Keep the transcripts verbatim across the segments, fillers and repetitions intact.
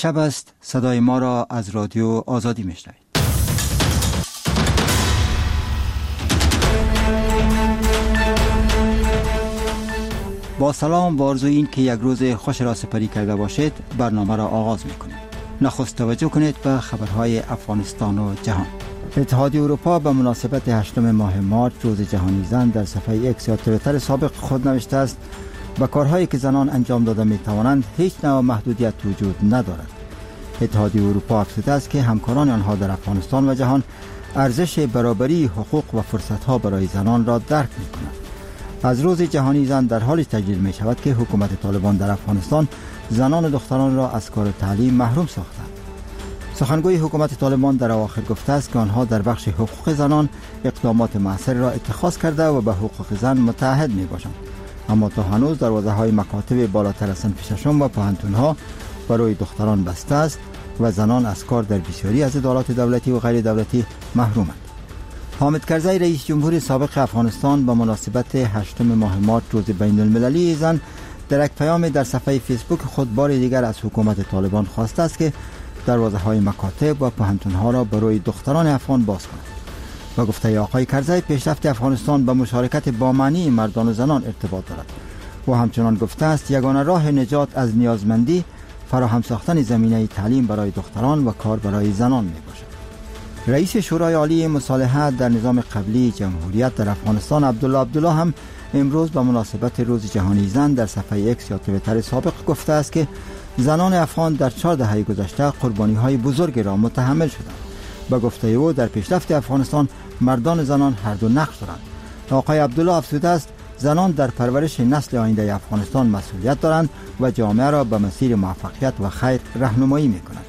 شب است، صدای ما را از رادیو آزادی میشنوید. با سلام و آرزوی این که یک روز خوش را سپری کرده باشید، برنامه را آغاز میکنیم. نخست توجه کنید به خبرهای افغانستان و جهان. اتحادیه اروپا به مناسبت هشتم ماه مارچ روز جهانی زن در صفحه ایکس یا توییتر سابق خود نوشته است: به کارهایی که زنان انجام داده می توانند هیچ نوع محدودیت وجود ندارد. اتحادیه اروپا افزوده است که همکاران آنها در افغانستان و جهان ارزش برابری حقوق و فرصت‌ها برای زنان را درک می‌کنند. از روز جهانی زن در حالی تجلیل می شود که حکومت طالبان در افغانستان زنان و دختران را از کار تعلیم محروم ساختند. سخنگوی حکومت طالبان در اواخر گفته است که آنها در بخش حقوق زنان اقدامات موثر را اتخاذ کرده و به حقوق زن متعهد می باشند، اما تا هنوز دروازه‌های مکاتب بالاتر از صنف ششم و پوهنتون‌ها برای دختران بسته است و زنان از کار در بسیاری از ادارات دولتی و غیر دولتی محرومند. حامد کرزی رئیس جمهور سابق افغانستان به مناسبت هشتم ماه مارچ روز بین المللی زن در یک پیام در صفحه فیسبوک خود بار دیگر از حکومت طالبان خواسته است که دروازه‌های مکاتب و پوهنتون‌ها را برای دختران افغان باز کند. با گفته آقای کرزی، پیشرفت افغانستان به مشارکت با معنی مردان و زنان ارتباط دارد و همچنان گفته است یگانه راه نجات از نیازمندی فراهم ساختن زمینه تعلیم برای دختران و کار برای زنان می باشد. رئیس شورای عالی مصالحه در نظام قبلی جمهوریت در افغانستان عبدالله عبدالله هم امروز به مناسبت روز جهانی زن در صفحه ایکس یا توییتر سابق گفته است که زنان افغان در چهار دهه گذشته قربانی‌های بزرگی را متحمل شدند. با گفته او در پیشرفت افغانستان مردان و زنان هر دو نقش دارند. آقای عبدالله افزوده است زنان در پرورش نسل آینده افغانستان مسئولیت دارند و جامعه را به مسیر موفقیت و خیر راهنمایی می‌کنند.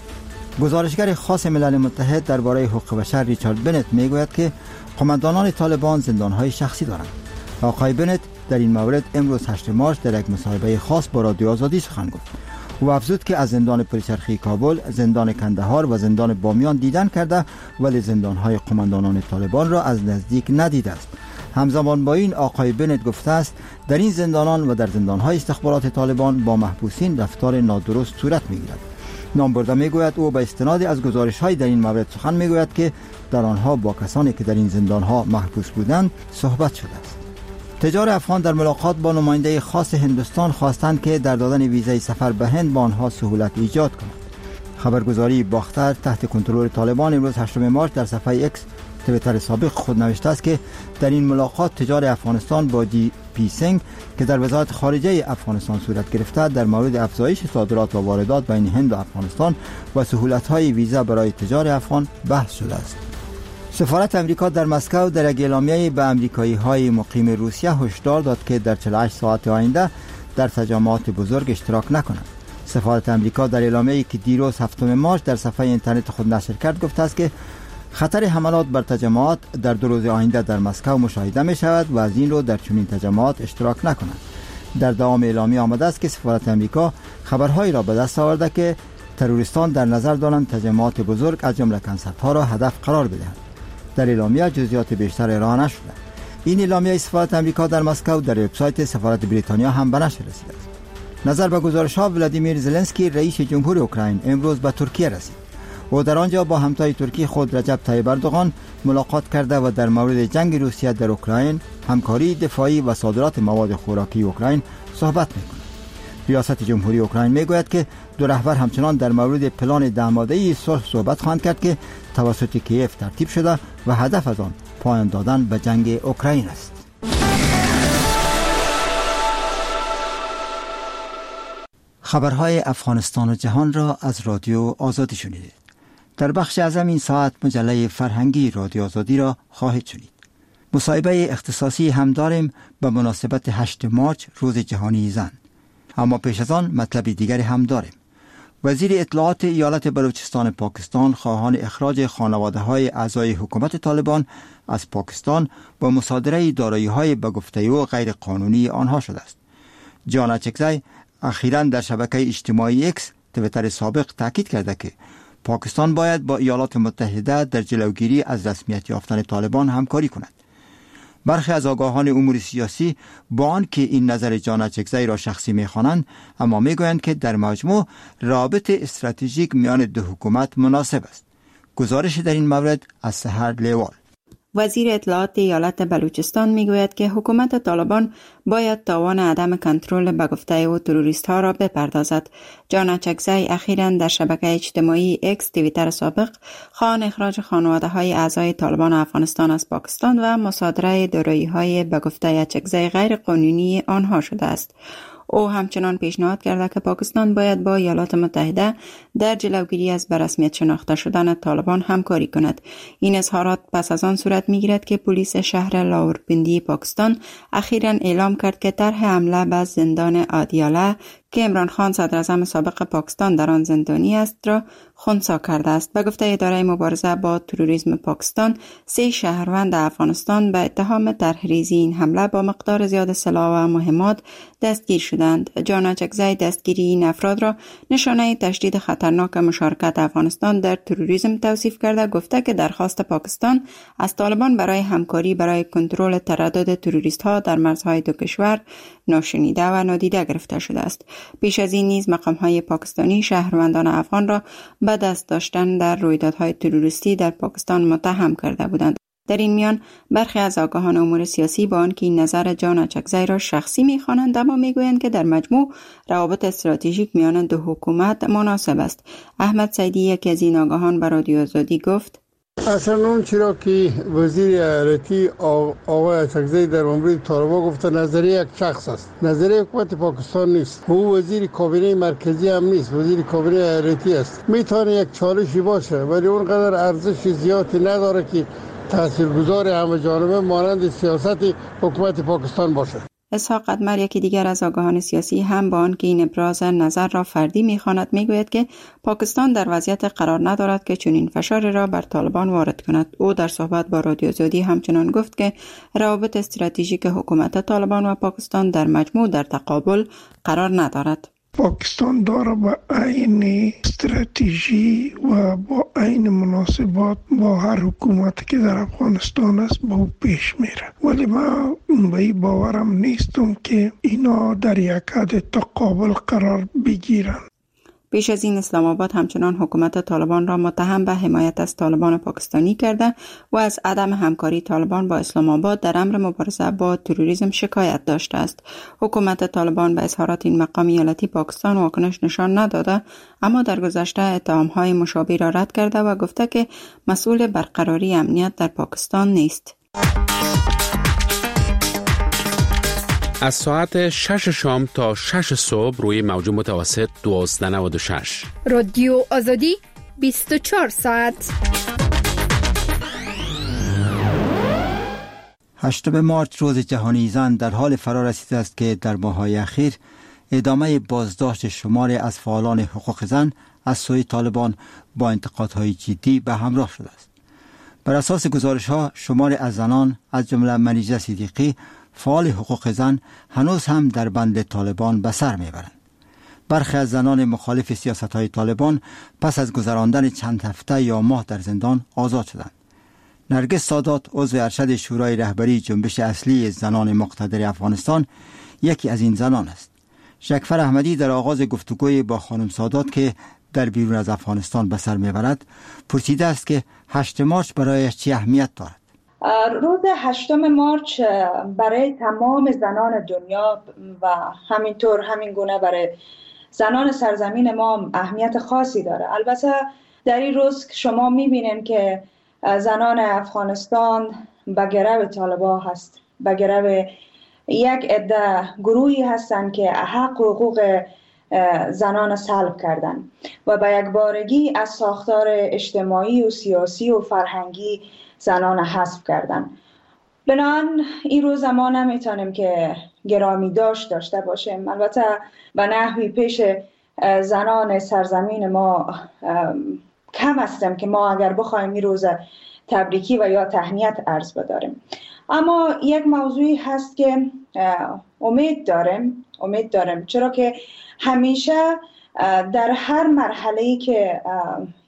گزارشگر خاص ملل متحد درباره حقوق بشر ریچارد بنت میگوید که قماندانان طالبان زندان‌های شخصی دارند. آقای بنت در این مورد امروز هشتم مارچ در یک مصاحبه خاص با رادیو آزادی سخن گفت. او افزود که از زندان پلچرخی کابل، زندان کندهار و زندان بامیان دیدن کرده ولی زندان‌های قماندانان طالبان را از نزدیک ندیده است. همزمان با این آقای بنت گفته است در این زندانان و در زندان‌های استخبارات طالبان با محبوسین رفتار نادرست صورت می‌گیرد. نامبرده میگوید او به استناد از گزارش‌های در این مورد سخن میگوید که در آنها با کسانی که در این زندان‌ها محبوس بودند صحبت شده است. تجار افغان در ملاقات با نماینده خاص هندوستان خواستند که در دادن ویزای سفر به هند با آنها سهولت ایجاد کند. خبرگزاری باختر تحت کنترل طالبان امروز هشتم مارچ در صفحه ایکس توییتر سابق خود نوشته است که در این ملاقات تجار افغانستان با دی پی سینگ که در وزارت خارجه افغانستان صورت گرفته در مورد افزایش صادرات و واردات بین هند و افغانستان و سهولت‌های ویزا برای تجار افغان بحث شده است. سفارت امریکا در مسکو در یک اعلامیه به امریکایی‌های مقیم روسیه هشدار داد که در چهل و هشت ساعت آینده در تجمعات بزرگ اشتراک نکنند. سفارت امریکا در اعلامیه‌ای که دیروز هفتم مارچ در صفحه اینترنت خود نشر کرد گفته است که خطر حملات بر تجمعات در دو روز آینده در مسکو مشاهده می شود و از این رو در چنین تجمعات اشتراک نکنند. در دوام اعلامیه آمده است که سفارت امریکا خبرهایی را به دست آورده که تروریستان در نظر دارند تجمعات بزرگ از جمله کنسرت‌ها را هدف قرار بدهند. در اعلامیه جزئیات بیشتر ارائه نشده. این اعلامیه سفارت امریکا در مسکو در وبسایت سفارت بریتانیا هم به نشر رسیده است. نظر به گزارش‌ها ولادیمیر زلنسکی رئیس جمهور اوکراین امروز به ترکیه رسید. او در آنجا با همتای ترکی خود رجب طیب اردوغان ملاقات کرده و در مورد جنگ روسیه در اوکراین، همکاری دفاعی و صادرات مواد خوراکی اوکراین صحبت می‌کند. ریاست جمهوری اوکراین میگوید که دو رهبر همچنان در مورد پلان ده‌ماده‌ای صلح صحبت خواهند کرد که توسط کیف ترتیب شده و هدف از آن پایان دادن به جنگ اوکراین است. خبرهای افغانستان و جهان را از رادیو آزادی شنیدید. در بخش اعظم این ساعت مجله فرهنگی رادیو آزادی را خواهید شنید. مصاحبه اختصاصی هم داریم به مناسبت هشتم مارچ روز جهانی زن. اما پیش از آن مطلب دیگری هم داریم. وزیر اطلاعات ایالت بلوچستان پاکستان خواهان اخراج خانواده‌های اعضای حکومت طالبان از پاکستان با مصادره دارایی‌های به گفته او غیر قانونی آنها شده است. جان اچکزی اخیراً در شبکه اجتماعی ایکس توییتر سابق تاکید کرده که پاکستان باید با ایالات متحده در جلوگیری از رسمیت یافتن طالبان همکاری کند. برخی از آگاهان امور سیاسی با آنکه این نظر جان اچکزی را شخصی می‌خوانند، اما می‌گویند که در مجموع رابط استراتژیک میان دو حکومت مناسب است. گزارش در این مورد از سحر لیوال. وزیر اطلاعات ایالت بلوچستان میگوید که حکومت طالبان باید تاوان عدم کنترل به گفته او تروریست ها را بپردازد. جان اچکزی اخیراً در شبکه اجتماعی اکس توییتر سابق خواهان اخراج خانواده های اعضای طالبان افغانستان از پاکستان و مصادره دارایی های به گفته اچکزی غیر قانونی آنها شده است. او همچنان پیشنهاد کرده که پاکستان باید با ایالات متحده در جلوگیری از به رسمیت شناخته شدن طالبان همکاری کند. این اظهارات پس از آن صورت میگیرد که پلیس شهر لاوربندی پاکستان اخیراً اعلام کرد که طرح حمله به زندان آدیاله که عمران خان صدر اعظم سابق پاکستان در آن زندانی است را خنثی کرده است. به گفته اداره مبارزه با تروریسم پاکستان، سه شهروند افغانستان به اتهام طرحریزی این حمله با مقدار زیاد سلاح و مهمات دستگیر شدند. جان اچکزی دستگیری این افراد را نشانه تشدید خطرناک مشارکت افغانستان در تروریسم توصیف کرده، گفته که درخواست پاکستان از طالبان برای همکاری برای کنترل تردد تروریست ها در مرزهای دو کشور ناشنیده و نادیده گرفته شده است. پیش از این نیز مقام‌های پاکستانی شهروندان افغان را به دست داشتن در رویدادهای تروریستی در پاکستان متهم کرده بودند. در این میان برخی از آگاهان امور سیاسی با آنکه این نظر جان اچکزی را شخصی می‌خوانند، اما می‌گویند که در مجموع روابط استراتژیک میان دو حکومت مناسب است. احمد سیدی، یکی از این آگاهان، به رادیو آزادی گفت: اصلا اون چرا که وزیر ارتی آقای اچکزی در مورد طالبان گفته نظریه یک شخص است، نظریه حکومت پاکستان نیست. او وزیر کابینه مرکزی هم نیست، وزیر کابینه ارتی است. میتونه یک چالشی باشه ولی اونقدر ارزش زیادی نداره که تاثیرگذار همه جانبه مانند سیاست حکومت پاکستان باشه. اسحاق قدمر، یکی دیگر از آگاهان سیاسی، هم با آنکه این ابراز نظر را فردی می‌خواند، میگوید که پاکستان در وضعیت قرار ندارد که چنین فشاری را بر طالبان وارد کند. او در صحبت با رادیو آزادی همچنان گفت که روابط استراتژیک حکومت طالبان و پاکستان در مجموع در تقابل قرار ندارد. پاکستان داره با عین استراتژی و با عین مناسبات با هر حکومتی که در افغانستان است با او پیش میره، ولی ما به این باورم نیستم که اینا در یک حد تقابل قرار بگیرن. پیش از این اسلام آباد همچنان حکومت طالبان را متهم به حمایت از طالبان پاکستانی کرده و از عدم همکاری طالبان با اسلام آباد در امر مبارزه با تروریسم شکایت داشته است. حکومت طالبان به اظهارات این مقام ایالتی پاکستان واکنش نشان نداده، اما در گذشته اتهام‌های مشابه را رد کرده و گفته که مسئول برقراری امنیت در پاکستان نیست. از ساعت شش شام تا شش صبح روی موج متوسط دوازده نود و شش. رادیو آزادی بیست و چهار ساعت. هشتم مارچ روز جهانی زن در حال فرا رسیده است که در ماه‌های اخیر ادامه بازداشت شماری از فعالان حقوق زن از سوی طالبان با انتقادهای جدی به همراه شده است. بر اساس گزارش‌ها شماری از زنان از جمله منیژه صدیقی فعال حقوق زن هنوز هم در بند طالبان به سر میبرند. برخی از زنان مخالف سیاست‌های طالبان پس از گذراندن چند هفته یا ماه در زندان آزاد شدند. نرگس سادات، عضو ارشد شورای رهبری جنبش اصلی زنان مقتدر افغانستان، یکی از این زنان است. شکفر احمدی در آغاز گفتگوی با خانم سادات که در بیرون از افغانستان به سر میبرد پرسیده است که هشتم مارچ برایش چه اهمیت دارد. روز هشتم مارچ برای تمام زنان دنیا و همینطور همین گونه برای زنان سرزمین ما اهمیت خاصی داره. البته در این روز شما میبینین که زنان افغانستان به گرو طالبان هست، به گرو یک عده گروهی هستن که حق و حقوق زنان سلب کردن و به یک بارگی از ساختار اجتماعی و سیاسی و فرهنگی زنان حذف کردن. بنابراین این روز ما نمیتونیم که گرامی داشت داشته باشیم. البته به نحوی پیش زنان سرزمین ما کم هستیم که ما اگر بخوایم این روز تبریکی و یا تهنیت عرض بداریم. اما یک موضوعی هست که امید داریم امید داریم چرا که همیشه در هر مرحله‌ای که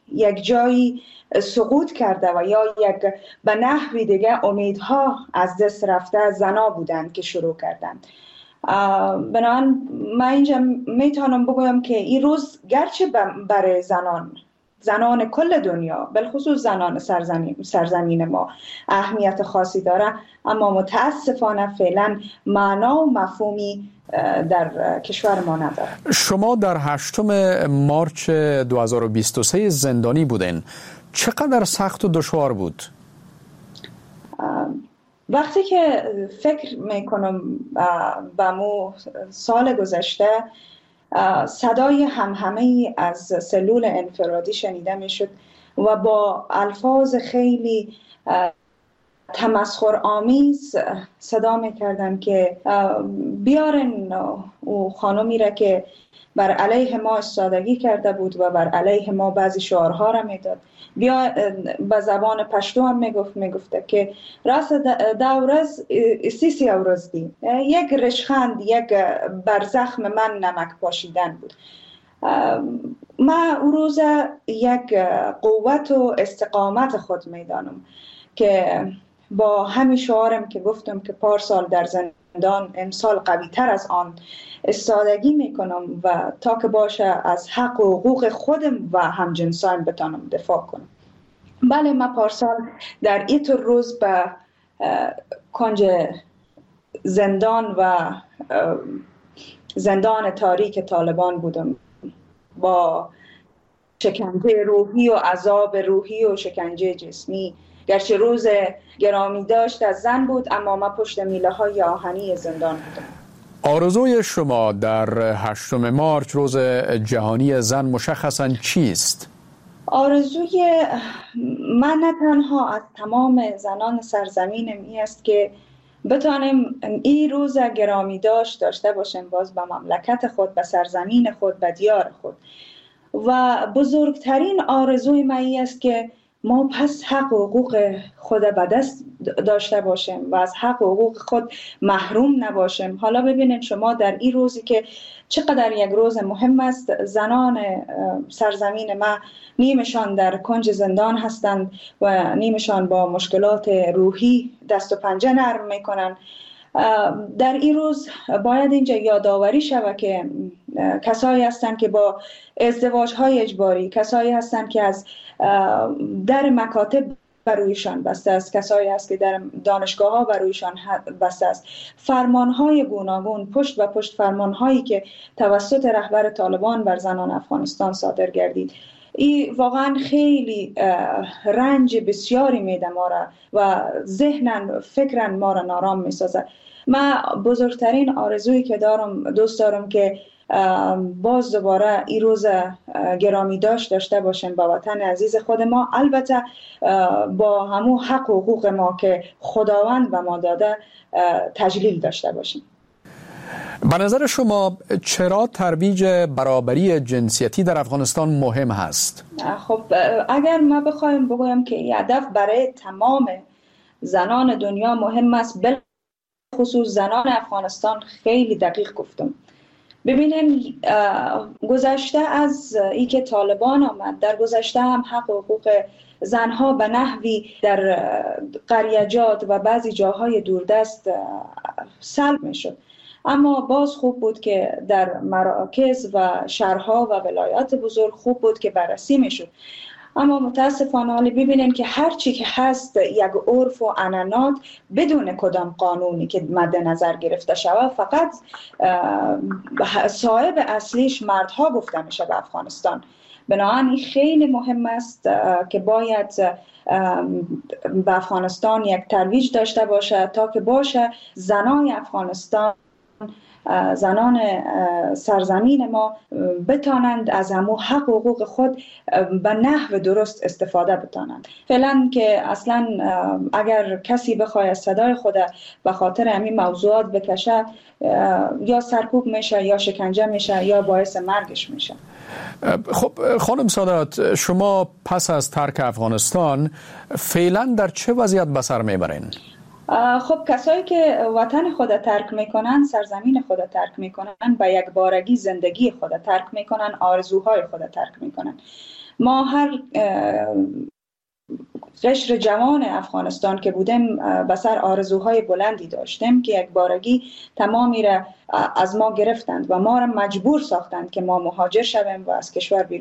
یک جایی سقوط کرده و یا یک به نحوی دیگه امیدها از دست رفته زنا بودند که شروع کردند. بنابراین من اینجا میتونم بگویم که این روز گرچه برای زنان زنان کل دنیا بالخصوص زنان سرزمین, سرزمین ما اهمیت خاصی داره، اما متاسفانه فعلا معنا و مفهومی در کشور ما نداره. شما در هشتم مارچ دو هزار و بیست و سه زندانی بودین. چقدر سخت و دشوار بود؟ وقتی که فکر میکنم به مو سال گذشته، صدای همهمه‌ای از سلول انفرادی شنیده میشد و با الفاظ خیلی تمسخر آمیز صدا میکردن که بیارن او خانمی را که بر علیه ما استادگی کرده بود و بر علیه ما بعضی شعارها را میداد. بیا به زبان پشتو هم میگفت میگفته که راست دورز سیسی اورز دی، یک رشخند، یک بر زخم من نمک پاشیدن بود. من او روز یک قوت و استقامت خود میدانم که با همین شعارم که گفتم که پارسال در زندان امسال قوی تر از آن استادگی میکنم و تا که باشه از حق و حقوق خودم و همجنسان بتانم دفاع کنم. بله، من پارسال در این روز به کنج زندان و زندان تاریک طالبان بودم با شکنجه روحی و عذاب روحی و شکنجه جسمی. گرچه روز گرامی داشت از زن بود، اما من پشت میله های آهنی زندان بودم. آرزوی شما در هشتم مارچ روز جهانی زن مشخصاً چیست؟ آرزوی من نه تنها از تمام زنان سرزمینم این است که بتانیم این روز گرامی داشت داشته باشیم باز به مملکت خود، به سرزمین خود، به دیار خود. و بزرگترین آرزوی من این است که ما پس حق و حقوق خود به دست داشته باشیم و از حق و حقوق خود محروم نباشیم. حالا ببینید شما در این روزی که چقدر یک روز مهم است، زنان سرزمین ما نیمشان در کنج زندان هستند و نیمشان با مشکلات روحی دست و پنجه نرم میکنن. در این روز باید اینجا یادآوری شود که کسایی هستند که با ازدواج های اجباری، کسایی هستند که از در مکاتب برویشان بسته است، کسایی هست که در دانشگاه ها برویشان بسته است. فرمان های گوناگون پشت و پشت فرمان هایی که توسط رهبر طالبان بر زنان افغانستان صادر گردید، این واقعا خیلی رنج بسیاری میده ما را و ذهنن فکرن ما را نارام میسازه. من بزرگترین آرزویی که دارم دوست دارم که باز دوباره این روز گرامی داشت داشته باشیم با وطن عزیز خود ما، البته با همون حق و حقوق ما که خداوند به ما داده تجلیل داشته باشیم. به نظر شما چرا ترویج برابری جنسیتی در افغانستان مهم هست؟ خب اگر ما بخوایم بگویم که این هدف برای تمام زنان دنیا مهم است، به خصوص زنان افغانستان خیلی دقیق گفتم. ببینیم گذشته از ای که طالبان آمد، در گذشته هم حق و حقوق زنها به نحوی در قریجات و بعضی جاهای دوردست سلب می شد، اما باز خوب بود که در مراکز و شهرها و ولایات بزرگ خوب بود که بررسی می شد. اما متاسفانه حالی ببینیم که هر چی که هست یک عرف و عنعنات بدون کدام قانونی که مد نظر گرفته شود، فقط صاحب اصلیش مردها گفته میشه به افغانستان. بنابراین خیلی مهم است که باید به افغانستان یک ترویج داشته باشه تا که باشه زنای افغانستان، زنان سرزمین ما بتانند از همو حق و حقوق خود به نحو درست استفاده بتانند. فعلا که اصلا اگر کسی بخواد صدای خود به خاطر همین موضوعات بکشه، یا سرکوب میشه یا شکنجه میشه یا باعث مرگش میشه. خب خانم سادات، شما پس از ترک افغانستان فعلا در چه وضعیت به سر میبرین؟ خب کسایی که وطن خود ترک میکنن، سرزمین خود ترک میکنن، با یک بارگی زندگی خود ترک میکنن، آرزوهای خود ترک میکنن. ما هر قشر جوان افغانستان که بودیم به سر آرزوهای بلندی داشتیم که یک بارگی تمامی را از ما گرفتند و ما را مجبور ساختند که ما مهاجر شویم و از کشور بیرون